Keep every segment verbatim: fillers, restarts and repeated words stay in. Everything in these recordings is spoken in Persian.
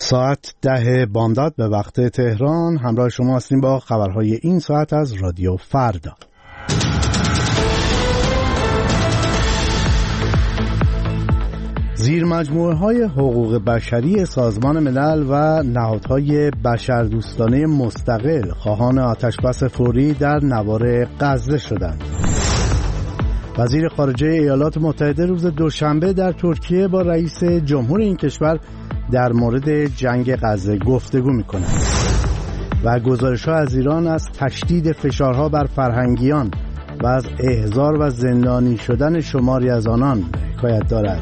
ساعت ده بامداد به وقت تهران. همراه شما هستیم با خبرهای این ساعت از رادیو فردا. زیر مجموعه های حقوق بشری سازمان ملل و نهادهای بشردوستانه مستقل خواهان آتشبس فوری در نوار غزه شدند. وزیر خارجه ایالات متحده روز دوشنبه در ترکیه با رئیس جمهور این کشور در مورد جنگ غزه گفتگو می‌کند. و گزارش‌ها از ایران از تشدید فشارها بر فرهنگیان و از احضار و زندانی شدن شماری از آنان حکایت دارد.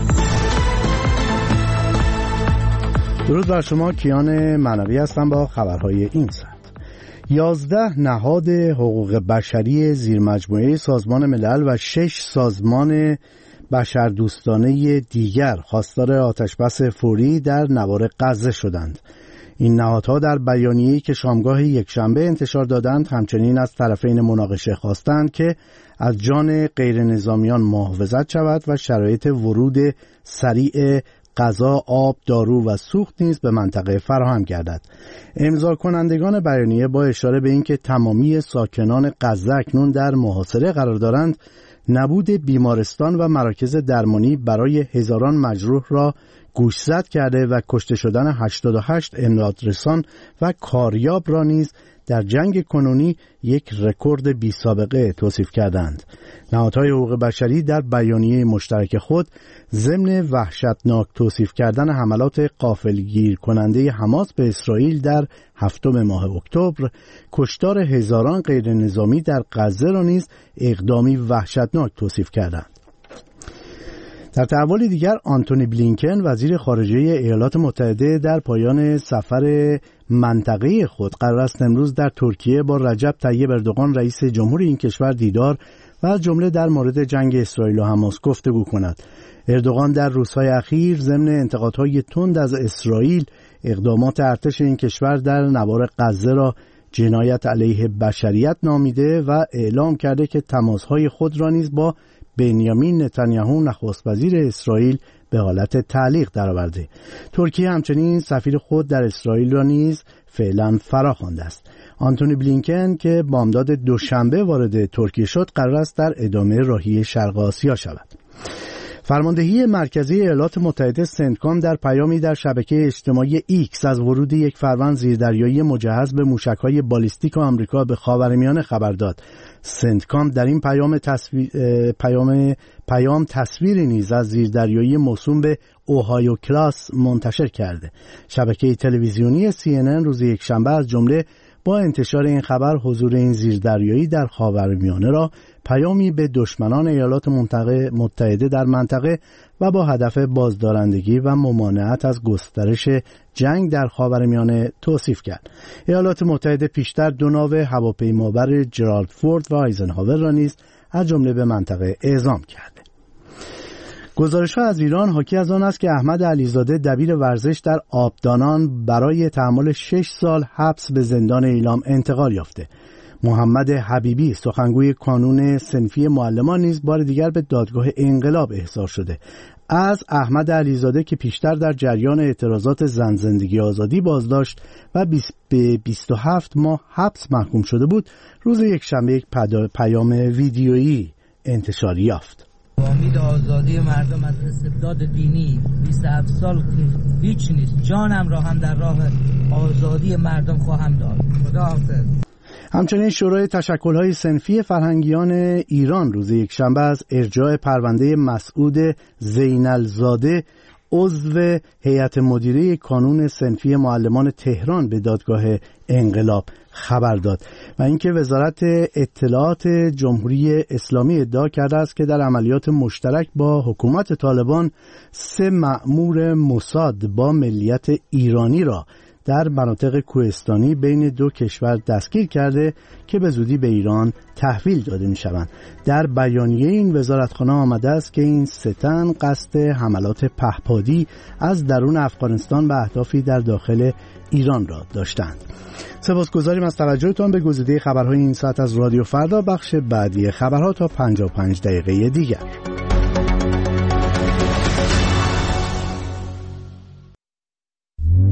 درود بر شما، کیان معنوی هستم با خبرهای این ساعت. یازده نهاد حقوق بشری زیر مجموعه سازمان ملل و شش سازمان بشردوستانه دیگر خواستار آتشبس فوری در نوار غزه شدند. این نهادها در بیانیه‌ای که شامگاه یکشنبه انتشار دادند همچنین از طرفین مناقشه خواستند که از جان غیر نظامیان محافظت شود و شرایط ورود سریع غذا، آب، دارو و سوخت نیز به منطقه فراهم گردد. امضا کنندگان بیانیه با اشاره به اینکه تمامی ساکنان غزه اکنون در محاصره قرار دارند، نبود بیمارستان و مراکز درمانی برای هزاران مجروح را گوشزد کرده و کشته شدن هشتاد و هشت امدادرسان و کاریاب را نیز در جنگ کنونی یک رکورد بی سابقه توصیف کردند. نهادهای حقوق بشری در بیانیه مشترک خود ضمن وحشتناک توصیف کردن حملات غافلگیر کننده حماس به اسرائیل در هفتم ماه اکتبر، کشتار هزاران غیر نظامی در غزه را نیز اقدامی وحشتناک توصیف کردند. در تحولی دیگر، آنتونی بلینکن وزیر خارجه ایالات متحده در پایان سفر منطقه خود قرار است امروز در ترکیه با رجب طیب اردوغان رئیس جمهور این کشور دیدار و از جمله در مورد جنگ اسرائیل و حماس گفتگو کند. اردوغان در روزهای اخیر ضمن انتقادهای تند از اسرائیل اقدامات ارتش این کشور در نوار غزه را جنایت علیه بشریت نامیده و اعلام کرده که تماسهای خود را نیز با بنیامین نتانیاهو نخست وزیر اسرائیل به حالت تعلیق درآورده. ترکیه همچنین سفیر خود در اسرائیل را نیز فعلا فراخوانده است. آنتونی بلینکن که بامداد دوشنبه وارد ترکیه شد قرار است در ادامه راهی شرق آسیا شود. فرماندهی مرکزی ایالات متحده سنتکام در پیامی در شبکه اجتماعی ایکس از ورود یک فروند زیردریایی مجهز به موشک‌های بالیستیک آمریکا به خاورمیانه خبر داد. سنتکام در این پیام تصویر پیام پیام تصویری نیز از زیردریایی موسوم به اوهایو کلاس منتشر کرده. شبکه تلویزیونی سی ان ان روز یکشنبه از جمله با انتشار این خبر حضور این زیردریایی در خاورمیانه را پیامی به دشمنان ایالات متحده در منطقه و با هدف بازدارندگی و ممانعت از گسترش جنگ در خاورمیانه توصیف کرد. ایالات متحده پیشتر دو ناو هواپیمابر جرالد فورد و آیزنهاور را نیز از جمله به منطقه اعزام کرده. گزارش‌ها از ایران حاکی از آن است که احمد علیزاده دبیر ورزش در آبدانان برای تحمل شش سال حبس به زندان ایلام انتقال یافته. محمد حبیبی سخنگوی کانون صنفی معلمان نیز بار دیگر به دادگاه انقلاب احضار شده. از احمد علیزاده که پیشتر در جریان اعتراضات زن زندگی آزادی بازداشت و به بیست و هفت ماه حبس محکوم شده بود، روز یکشنبه یک پیام ویدیویی انتشار یافت. امید آزادی مردم از استبداد دینی، بیست و هفت سال که هیچ نیست، جانم را هم در راه آزادی مردم خواهم داد. خداحافظ. همچنین شورای تشکل‌های صنفی فرهنگیان ایران روز یکشنبه از ارجاع پرونده مسعود زینالزاده عضو هیئت مدیره کانون صنفی معلمان تهران به دادگاه انقلاب خبر داد و اینکه وزارت اطلاعات جمهوری اسلامی ادعا کرده است که در عملیات مشترک با حکومت طالبان سه مأمور موساد با ملیت ایرانی را در مناطق کوهستانی بین دو کشور دستگیر کرده که به زودی به ایران تحویل داده می شوند. در بیانیه این وزارتخانه آمده است که این سه تن قصد حملات پهپادی از درون افغانستان به اهدافی در داخل ایران را داشتند. سپاسگزاریم از توجهتان به گزیده خبرهای این ساعت از رادیو فردا. بخش بعدی خبرها تا پنجاه و پنج دقیقه دیگر.